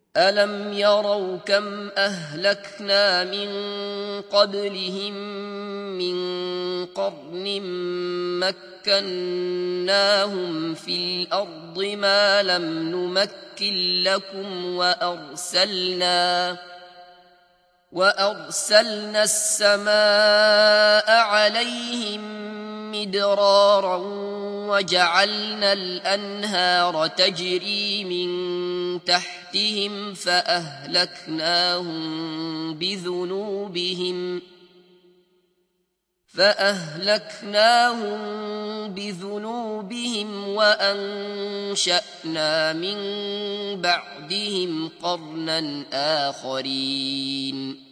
ألم يروا كم أهلكنا من قبلهم من قرن مكناهم في الأرض ما لم نمكن لكم وأرسلنا السماء عليهم مدرارا وجعلنا الأنهار تجري من تحتهم فأهلكناهم بذنوبهم وأنشأنا من بعدهم قرنا آخرين